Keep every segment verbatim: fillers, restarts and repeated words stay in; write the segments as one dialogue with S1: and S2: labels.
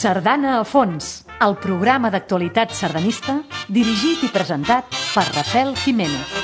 S1: Sardana a fons, el programa d'actualitat sardanista dirigit i presentat per Rafael Jiménez.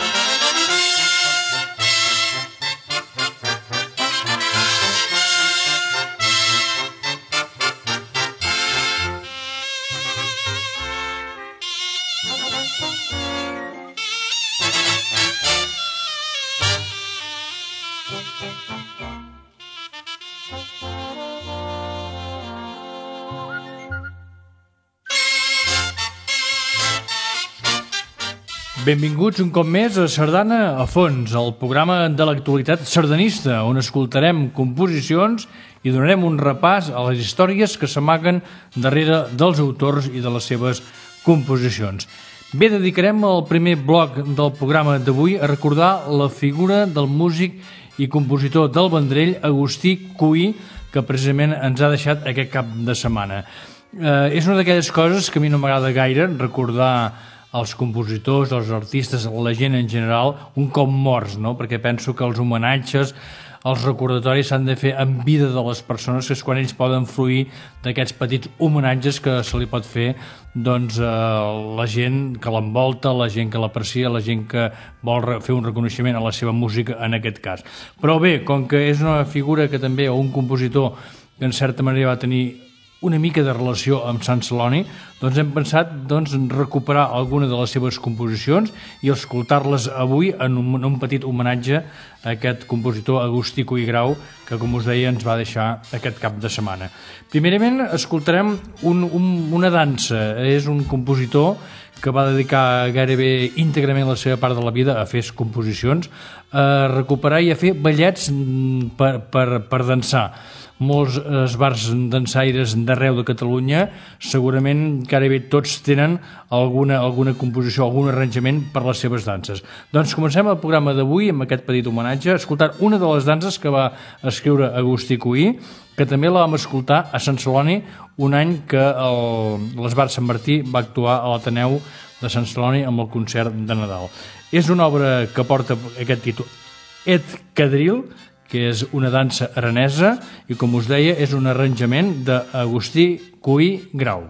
S2: Benvinguts un cop més a Sardana a fons, el programa de l'actualitat sardanista, on escoltarem composicions i donarem un repàs a les històries que s'amaguen darrere dels autors i de les seves composicions. Bé, dedicarem el primer bloc del programa d'avui a recordar la figura del músic i compositor del Vendrell, Agustí Cuí, que precisament ens ha deixat aquest cap de setmana. Eh, és una d'aquelles coses que a mi no m'agrada gaire, recordar els compositors, els artistes, la gent en general, un cop morts, no? Perquè penso que els homenatges, els recordatoris s'han de fer en vida de les persones, que és quan ells poden fruir d'aquests petits homenatges que se li pot fer doncs, a la gent que l'envolta, la gent que l'aprecia, la gent que vol fer un reconeixement a la seva música en aquest cas. Però bé, com que és una figura que també, o un compositor que en certa manera va tenir una mica de relació amb Sant Celoni, doncs hem pensat doncs, recuperar alguna de les seves composicions i escoltar-les avui en un, en un petit homenatge a aquest compositor Agustí Cuí Grau, que, com us deia, ens va deixar aquest cap de setmana. Primerament, escoltarem un, un, una dansa. És un compositor que va dedicar gairebé íntegrament la seva part de la vida a fer composicions, a recuperar i a fer ballets per, per, per dansar. Molts esbars dansaires d'arreu de Catalunya, segurament gairebé tots tenen alguna, alguna composició, algun arranjament per les seves danses. Doncs comencem el programa d'avui amb aquest petit homenatge, escoltant una de les danses que va escriure Agustí Cuí, que també la vam escoltar a Sant Celoni un any que l'Esbar Sant Martí va actuar a l'Ateneu de Sant Celoni amb el concert de Nadal. És una obra que porta aquest títol, Et Quadril, que és una dansa aranesa i, com us deia, és un arranjament d'Agustí Cuí Grau.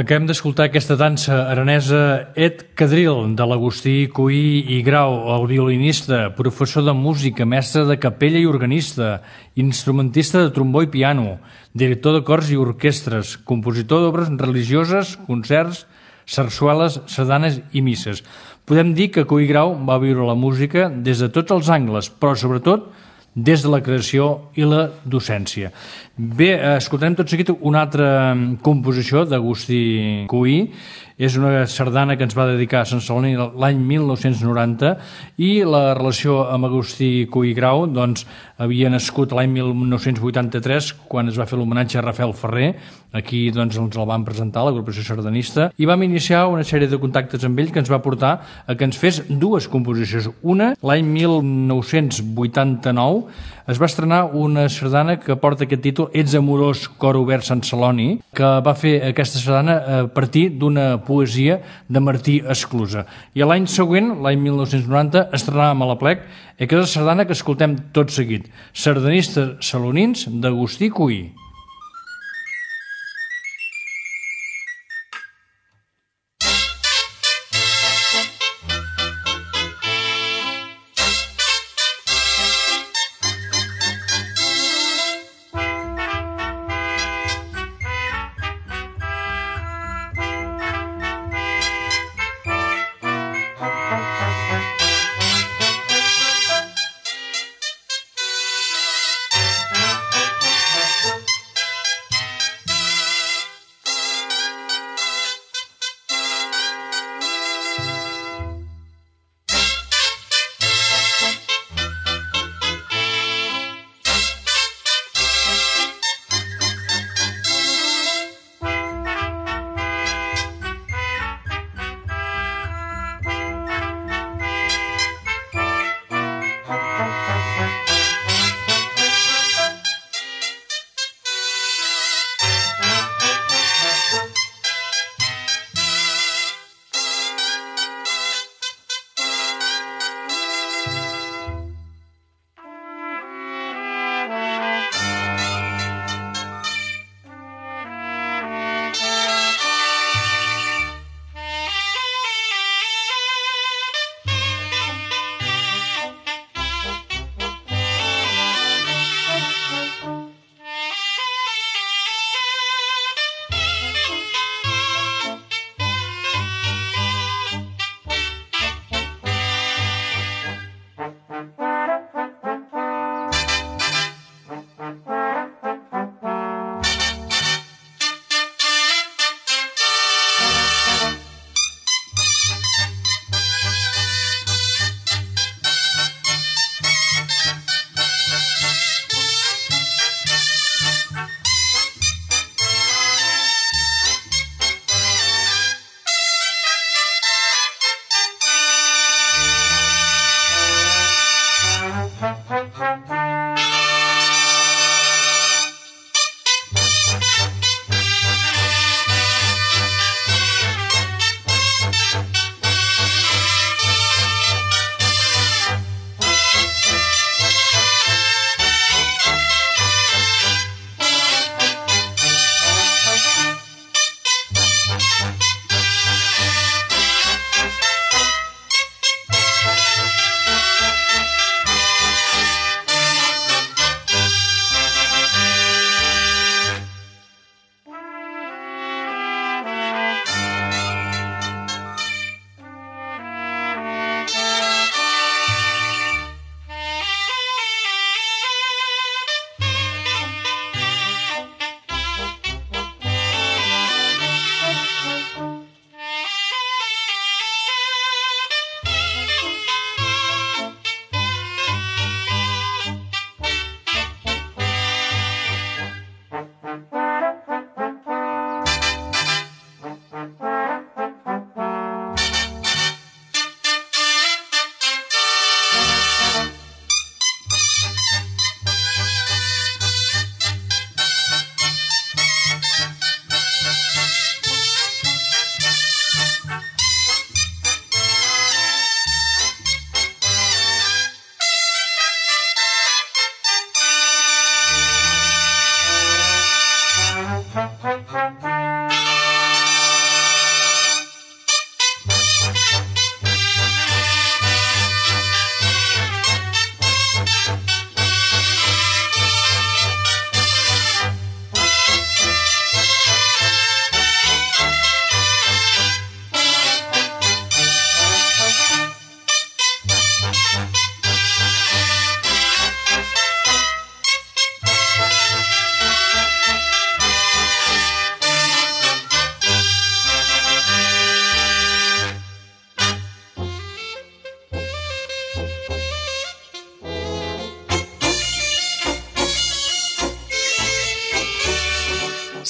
S2: Acabem d'escoltar aquesta dansa aranesa Et Cadril de l'Agustí Cuí i Grau, el violinista, professor de música, mestre de capella i organista, instrumentista de trombó i piano, director de cors i orquestres, compositor d'obres religioses, concerts, sarsueles, sardanes i misses. Podem dir que Cuí i Grau va viure la música des de tots els angles, però sobretot des de la creació i la docència. Bé, escoltarem tot seguit una altra composició d'Agustí Cuí. És una sardana que ens va dedicar a Sant Celoni l'any mil nou-cents noranta i la relació amb Agustí Cuí i Grau doncs, havia nascut l'any mil nou-cents vuitanta-tres quan es va fer l'homenatge a Rafael Ferrer. Aquí doncs, ens el van presentar, l'agrupació sardanista, i vam iniciar una sèrie de contactes amb ell que ens va portar a que ens fes dues composicions. Una, l'any mil nou-cents vuitanta-nou, es va estrenar una sardana que porta aquest títol, Ets amorós, cor obert Sant Celoni, que va fer aquesta sardana a partir d'una poesia de Martí Esclusa. I l'any següent, l'any mil nou-cents noranta, estrenàvem a l'Aplec aquesta sardana que escoltem tot seguit, Sardanistes salonins d'Agustí Cuí.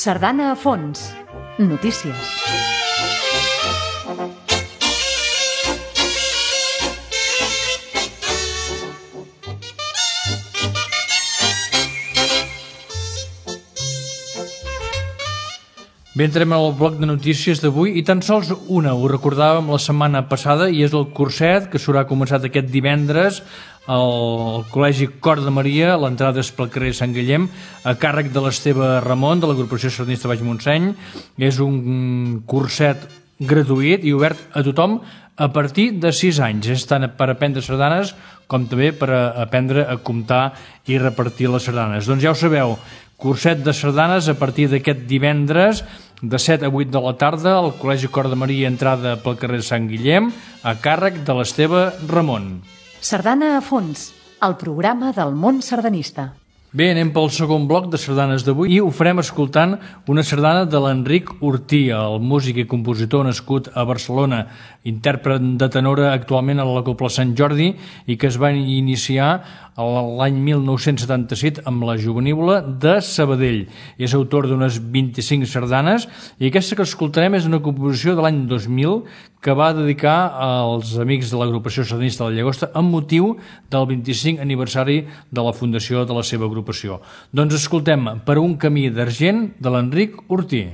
S1: Sardana a fons. Notícies.
S2: Bé, entrem al bloc de notícies d'avui i tan sols una, ho recordàvem la setmana passada, i és el curset que s'haurà començat aquest divendres al Col·legi Cor de Maria. L'entrada és pel carrer Sant Guillem, a càrrec de l'Esteve Ramon, de l'agrupació sardinista Baix Montseny. És un curset gratuït i obert a tothom a partir de sis anys. És tant per aprendre sardanes com també per aprendre a comptar i repartir les sardanes. Doncs ja ho sabeu, curset de sardanes a partir d'aquest divendres de set a vuit de la tarda al Col·legi Cor de Maria, entrada pel carrer Sant Guillem, a càrrec de l'Esteve Ramon.
S1: Sardana a fons, el programa del món sardanista.
S2: Bé, anem pel segon bloc de sardanes d'avui i ho farem escoltant una sardana de l'Enric Ortí, el músic i compositor nascut a Barcelona, intèrpret de tenora actualment a la Cobla Sant Jordi i que es va iniciar l'any mil nou-cents setanta-set amb la Jovenívola de Sabadell. És autor d'unes vint-i-cinc sardanes i aquesta que escoltarem és una composició de l'any dos mil que va dedicar als amics de l'agrupació sardinista de la Llagosta amb motiu del vint-i-cinc aniversari de la fundació de la seva agrupació. Doncs escoltem Per un camí d'argent de l'Enric Ortí.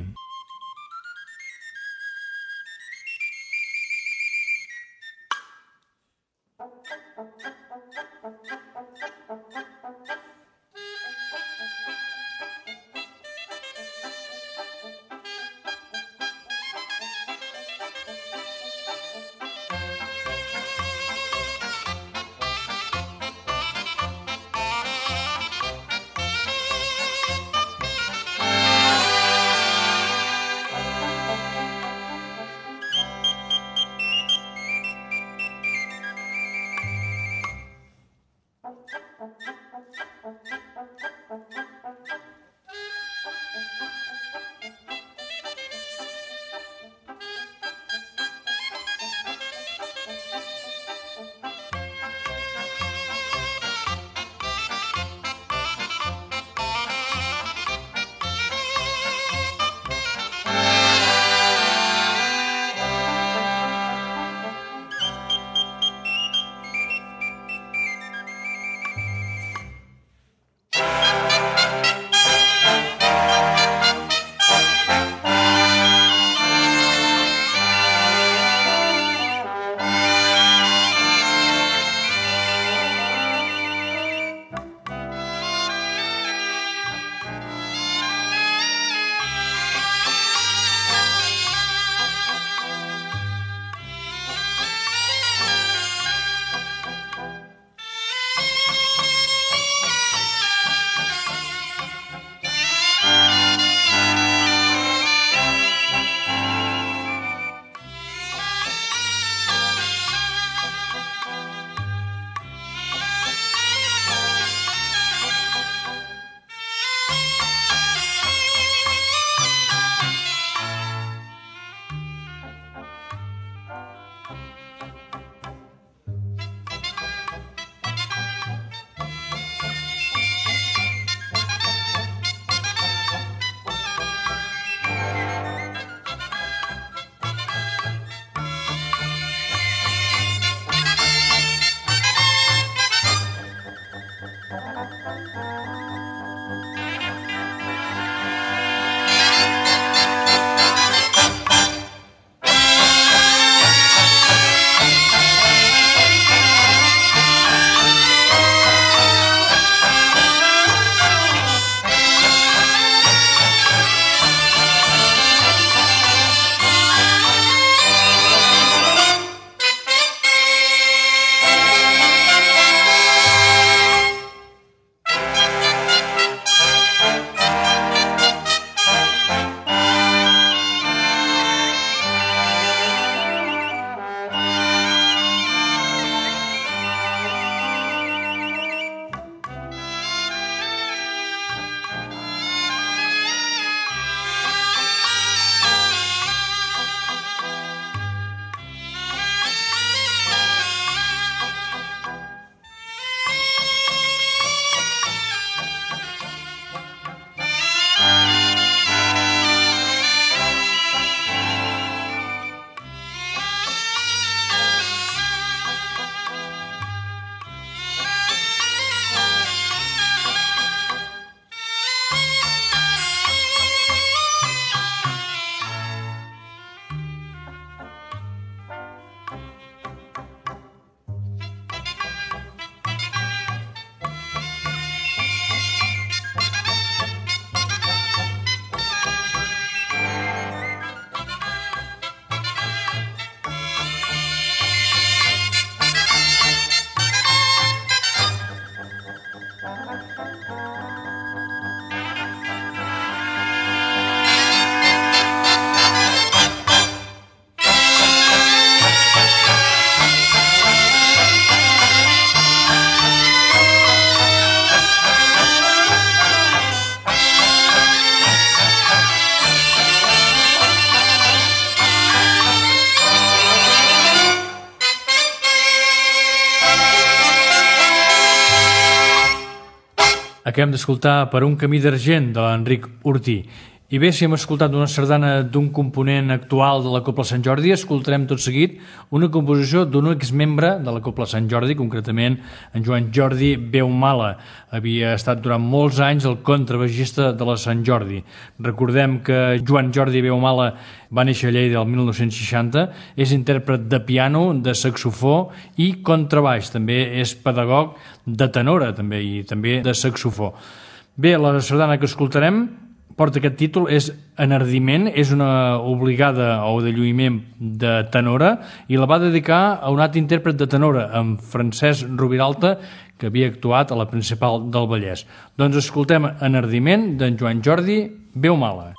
S2: Acabem d'escoltar Per un camí d'argent, de l'Enric Urtí. I bé, si hem escoltat una sardana d'un component actual de la Cobla Sant Jordi, escoltarem tot seguit una composició d'un exmembre de la Cobla Sant Jordi, concretament en Joan Jordi Beumala. Havia estat durant molts anys el contrabaixista de la Sant Jordi. Recordem que Joan Jordi Beumala va néixer a Lleida el mil nou-cents seixanta, és intèrpret de piano, de saxofó i contrabaix. També és pedagog de tenora també i també de saxofó. Bé, la sardana que escoltarem porta aquest títol, és Enardiment, és una obligada o de lluïment de tenora i la va dedicar a un altre intèrpret de tenora, en Francesc Rubiralta, que havia actuat a la Principal del Vallès. Doncs escoltem Enardiment d'en Joan Jordi Beumala.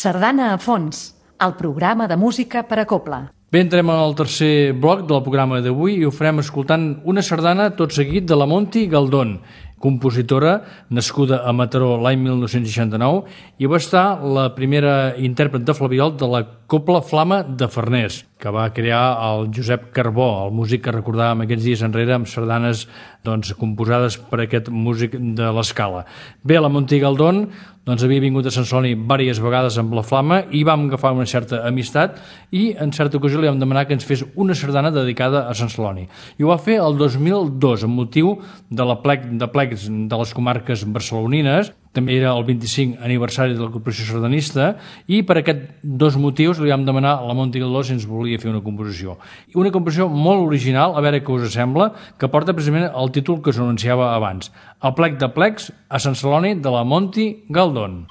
S1: Sardana a fons, el programa de música per a cobla.
S2: Bé, entrem al tercer bloc del programa d'avui i ho farem escoltant una sardana tot seguit de la Monty Galdón, compositora nascuda a Mataró l'any mil nou-cents seixanta-nou i va estar la primera intèrpret de flabiol de la Cobla Flama de Farners, que va crear el Josep Carbó, el músic que recordàvem aquests dies enrere amb sardanes doncs, composades per aquest músic de l'Escala. Bé, la Monty Galdón doncs, havia vingut a Sant Celoni diverses vegades amb la Flama i vam agafar una certa amistat i en certa ocasió li vam demanar que ens fes una sardana dedicada a Sant Celoni. I ho va fer el dos mil dos amb motiu de la plec de plecs de les comarques barcelonines. També era el vint-i-cinc aniversari de la Corporació Sardanista i per aquests dos motius li vam demanar a la Monty Galdón si ens volia fer una composició. Una composició molt original, a veure què us sembla, que porta precisament el títol que us anunciava abans. El plec de plecs a Sant Celoni de la Monty Galdón.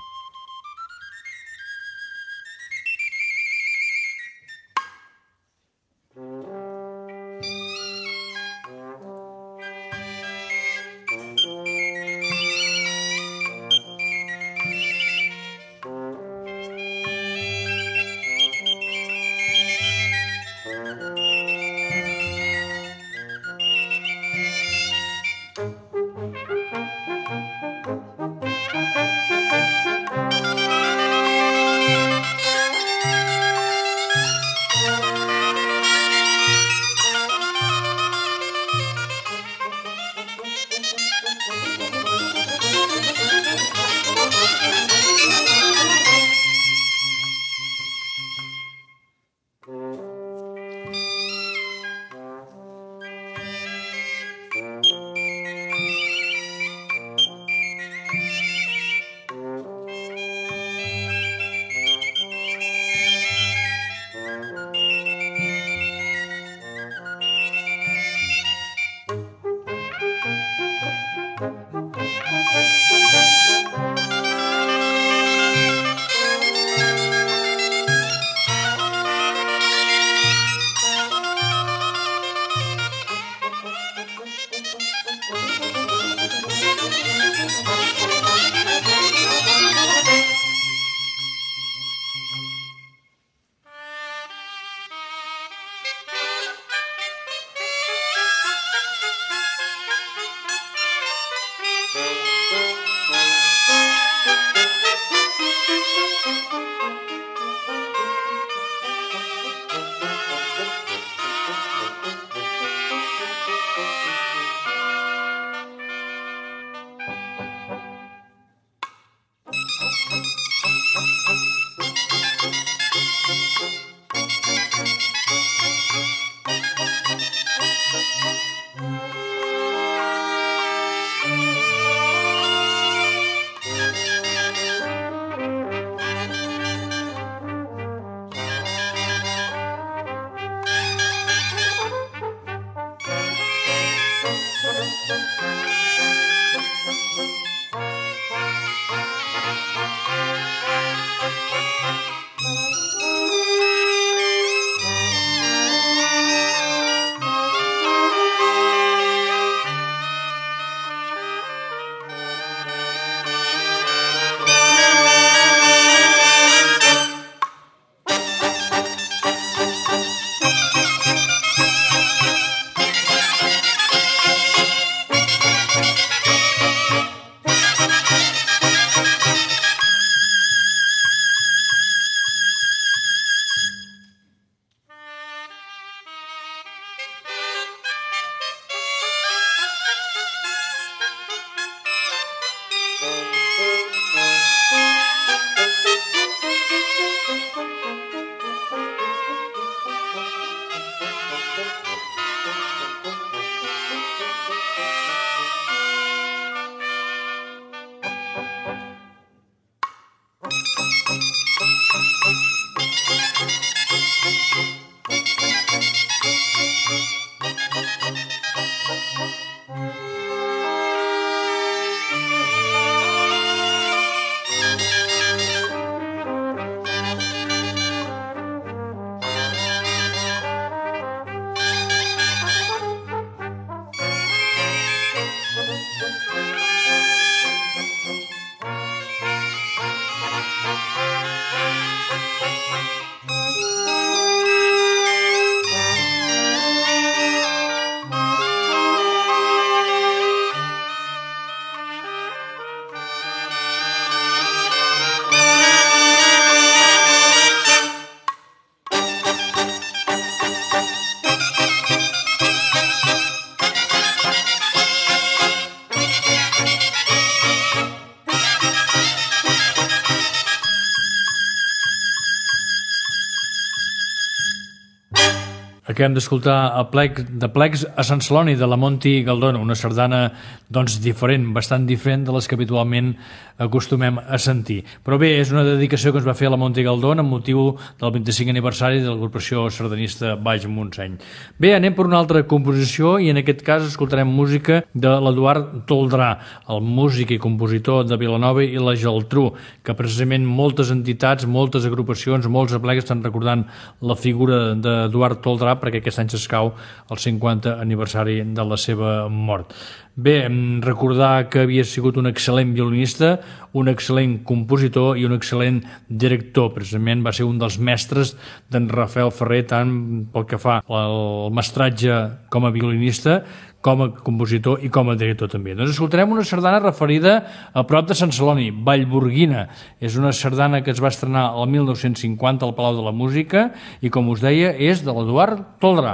S2: Acabem d'escoltar a plec, de plecs a Sant Celoni de la Monti Galdona, una sardana doncs, diferent, bastant diferent de les que habitualment acostumem a sentir. Però bé, és una dedicació que es va fer a la Monti Galdona amb motiu del vint-i-cinquè aniversari de l'agrupació sardanista Baix Montseny. Bé, anem per una altra composició i en aquest cas escoltarem música de l'Eduard Toldrà, el músic i compositor de Vilanova i la Geltrú, que precisament moltes entitats, moltes agrupacions, molts aplecs estan recordant la figura d'Eduard Toldrà perquè aquest any s'escau el cinquanta aniversari de la seva mort. Bé, recordar que havia sigut un excel·lent violinista, un excel·lent compositor i un excel·lent director. Precisament va ser un dels mestres d'en Rafael Ferrer, tant pel que fa al mestratge com a violinista, com a compositor i com a director també. Doncs escoltarem una sardana referida a prop de Sant Celoni, Vallburguina. És una sardana que es va estrenar el mil nou-cents cinquanta al Palau de la Música i, com us deia, és de l'Eduard Toldrà.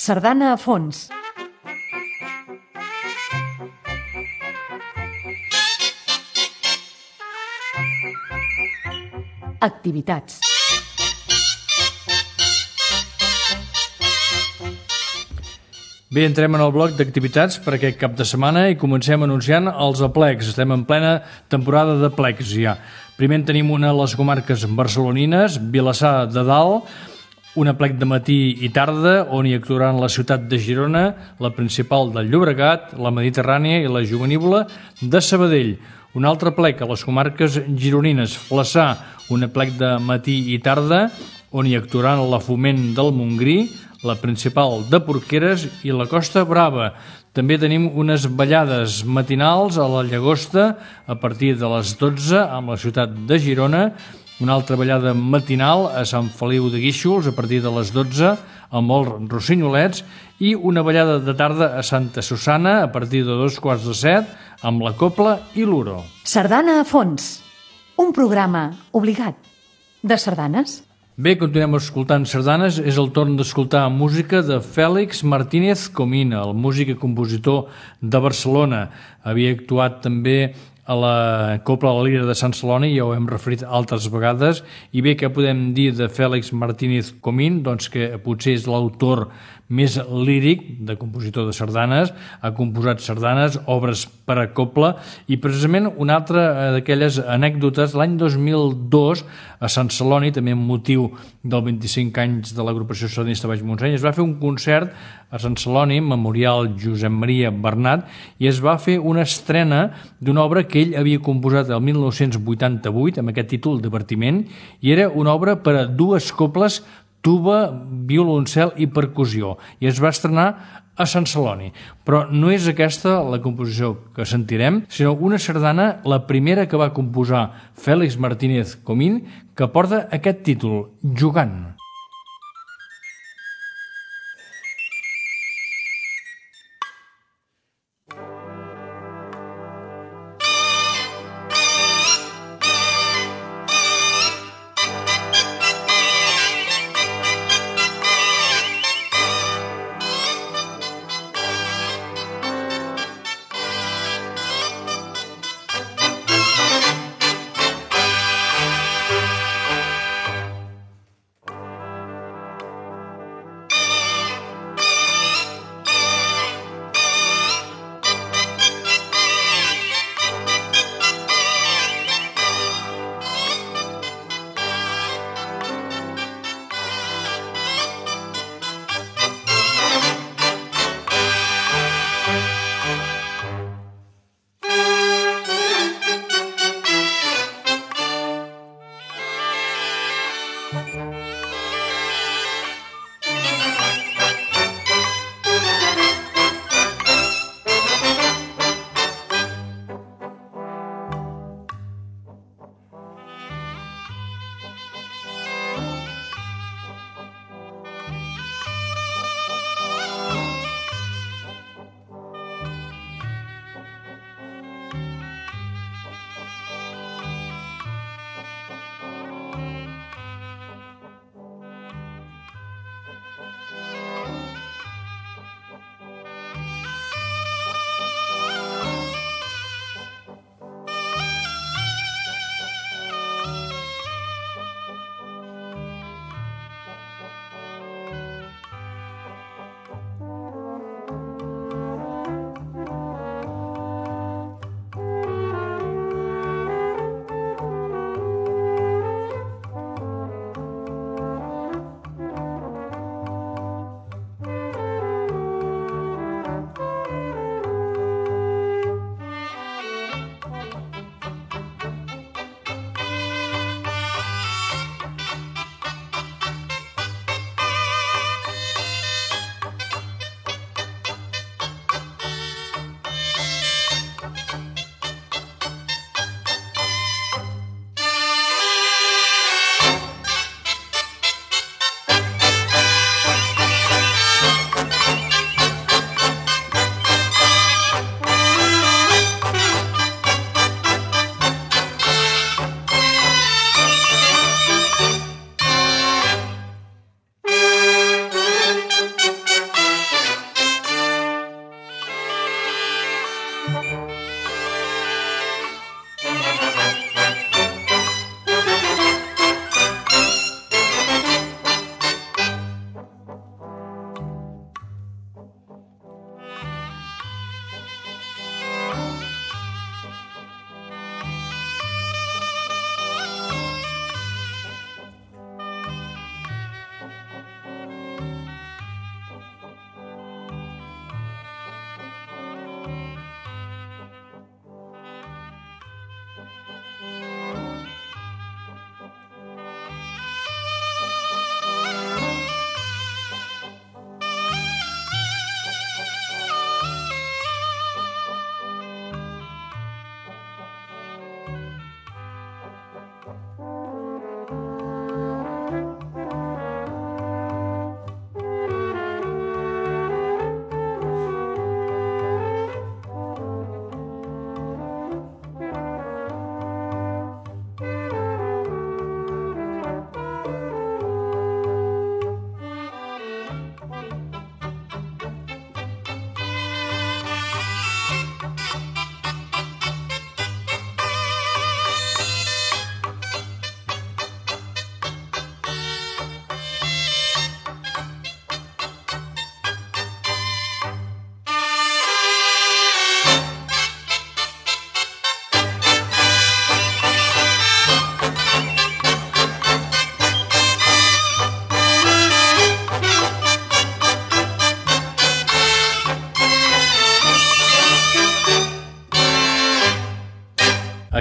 S1: Sardana a fons. Activitats.
S2: Bé, entrem en el bloc d'activitats per aquest cap de setmana i comencem anunciant els aplecs. Estem en plena temporada d'aplecs ja. Primer en tenim una a les comarques barcelonines, Vilassar de Dalt, un aplec de matí i tarda on hi actuaran la ciutat de Girona, la principal del Llobregat, la Mediterrània i la Jovenívola de Sabadell. Un altre aplec a les comarques gironines, Flaçà, un aplec de matí i tarda on hi actuaran la Foment del Montgrí, la principal de Porqueres i la Costa Brava. També tenim unes ballades matinals a la Llagosta a partir de les dotze amb la ciutat de Girona, una altra ballada matinal a Sant Feliu de Guíxols a partir de les dotze amb els Rossinolets i una ballada de tarda a Santa Susana a partir de dos quarts de set amb la Copla i l'Uro.
S1: Sardana a fons, un programa obligat de sardanes.
S2: Bé, continuem escoltant sardanes. És el torn d'escoltar música de Fèlix Martínez Comín, el músic i compositor de Barcelona. Havia actuat també a la Copla de la Lira de Sant Celoni, ja ho hem referit altres vegades. I bé, què podem dir de Fèlix Martínez Comín? Doncs que potser és l'autor més líric de compositor de sardanes, ha composat sardanes, obres per a copla, i precisament una altra d'aquelles anècdotes, l'any dos mil dos a Sant Celoni, també amb motiu del vint-i-cinc anys de l'agrupació sardanista Baix Montseny, es va fer un concert a Sant Celoni, Memorial Josep Maria Bernat, i es va fer una estrena d'una obra que ell havia composat el mil nou-cents vuitanta-vuit amb aquest títol, Divertiment, i era una obra per a dues coples, tuba, violoncel i percussió, i es va estrenar a Sant Celoni. Però no és aquesta la composició que sentirem, sinó una sardana, la primera que va composar Fèlix Martínez Comín, que porta aquest títol, Jugant.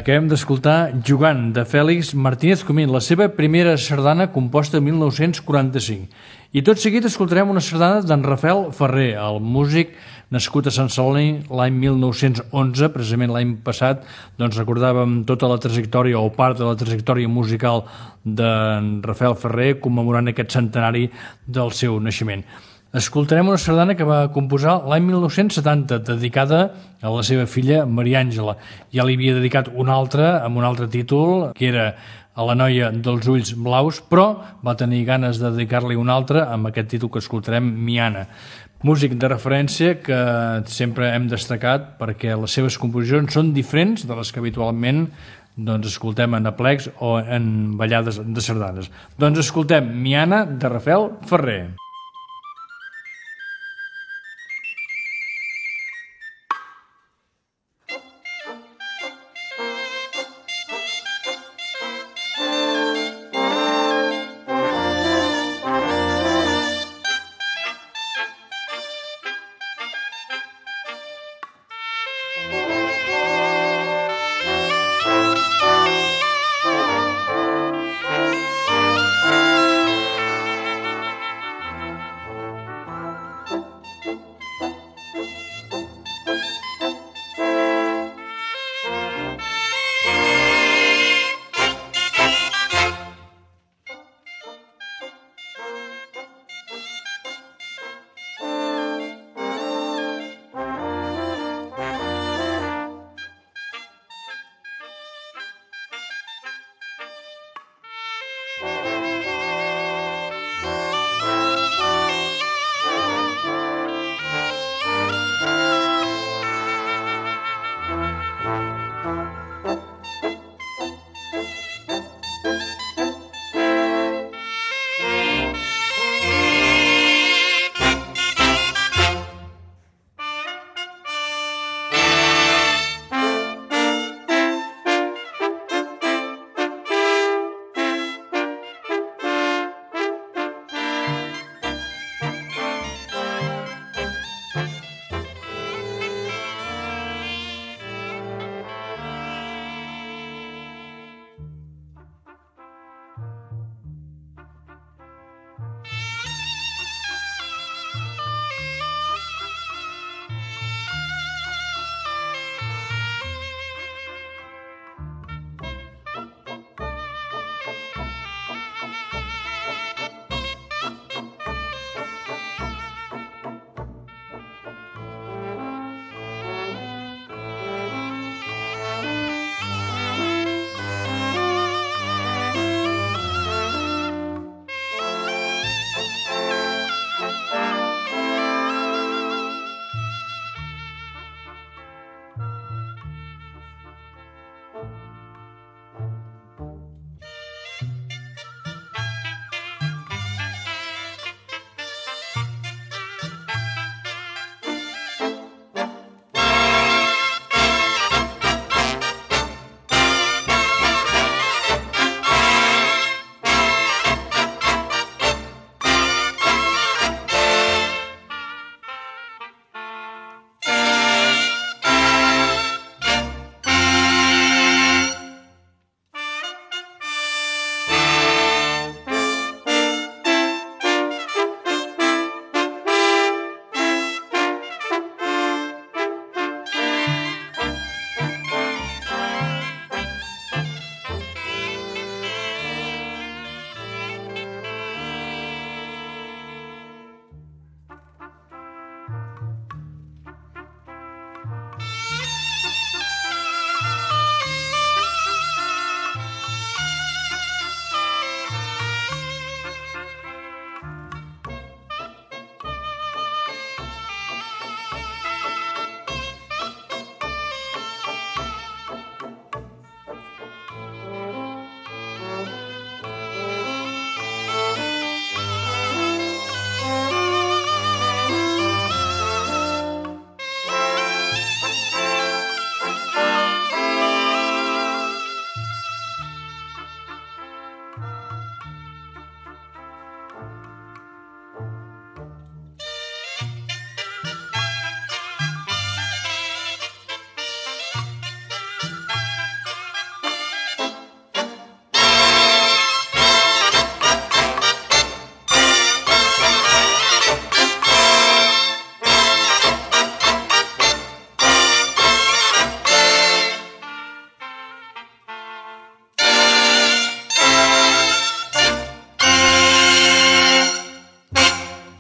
S2: Acabem d'escoltar Jugant, de Fèlix Martínez Comín, la seva primera sardana composta el mil nou-cents quaranta-cinc. I tot seguit escoltarem una sardana d'en Rafael Ferrer, el músic nascut a Sant Celoni l'any mil nou-cents onze, precisament l'any passat, doncs recordàvem tota la trajectòria o part de la trajectòria musical d'en Rafael Ferrer commemorant aquest centenari del seu naixement. Escoltarem una sardana que va composar l'any mil nou-cents setanta, dedicada a la seva filla Maria Àngela. Ja li havia dedicat una altra, amb un altre títol, que era A la noia dels ulls blaus, però va tenir ganes de dedicar-li una altra amb aquest títol que escoltarem, Miana. Músic de referència que sempre hem destacat perquè les seves composicions són diferents de les que habitualment doncs, escoltem en aplecs o en ballades de sardanes. Doncs escoltem Miana, de Rafael Ferrer.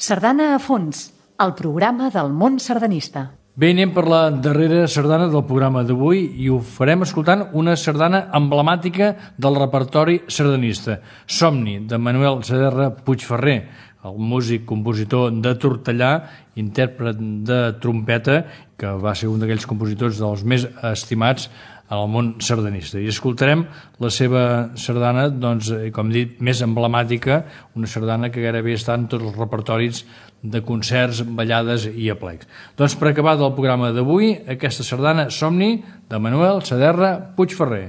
S1: Sardana a fons, el programa del món sardanista.
S2: Bé, anem per la darrera sardana del programa d'avui i ho farem escoltant una sardana emblemàtica del repertori sardanista, Somni, de Manuel Saderra Puigferrer, el músic compositor de Tortellà, intèrpret de trompeta, que va ser un d'aquells compositors dels més estimats en el món sardanista. I escoltarem la seva sardana, doncs, com he dit, més emblemàtica, una sardana que gairebé està en tots els repertoris de concerts, ballades i aplecs. Doncs per acabar del programa d'avui, aquesta sardana Somni, de Manuel Saderra Puigferrer.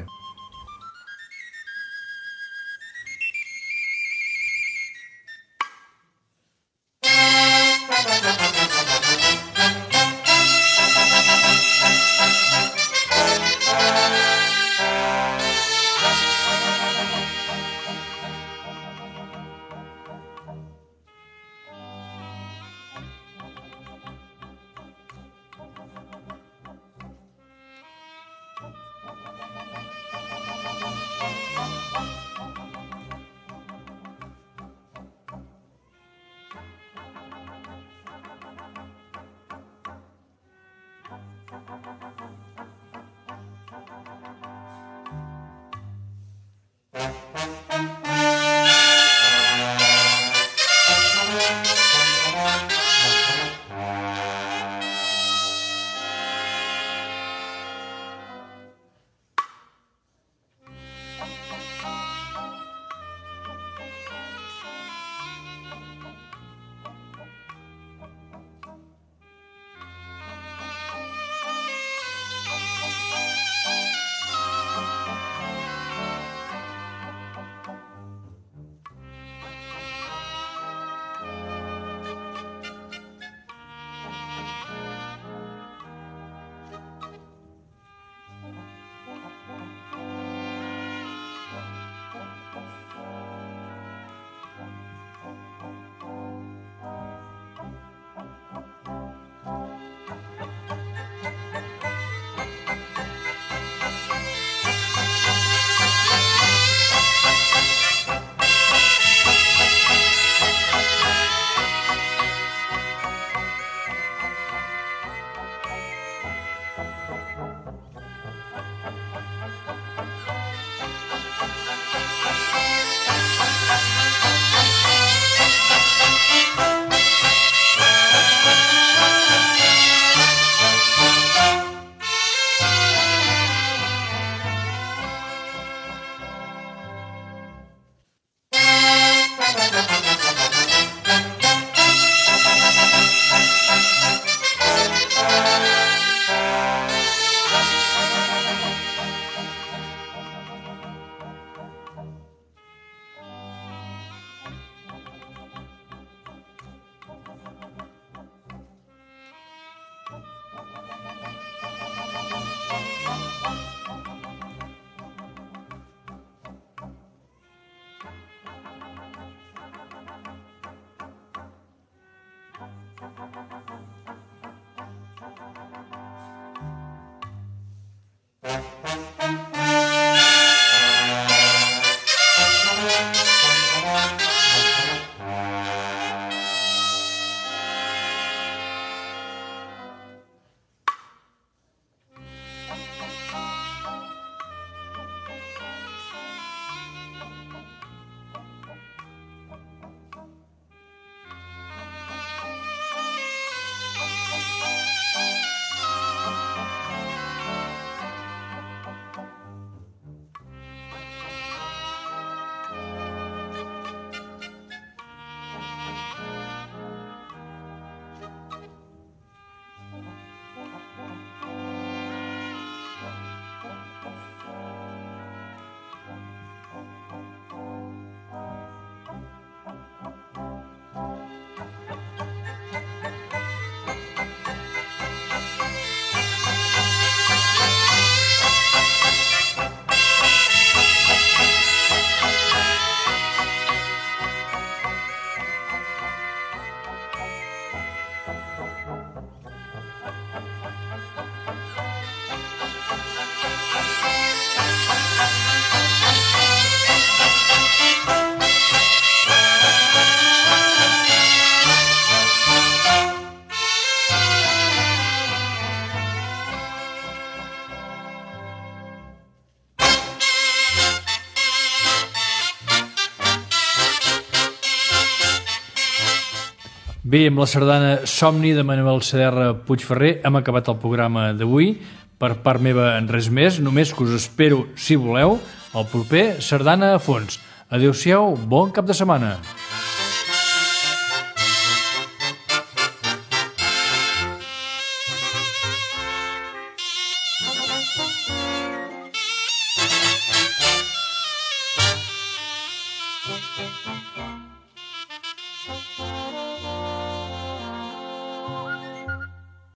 S2: Bé, amb la sardana Somni de Manuel Saderra Puigferrer hem acabat el programa d'avui. Per part meva, res més, només que us espero, si voleu, el proper Sardana a Fons. Adéu-siau, bon cap de setmana.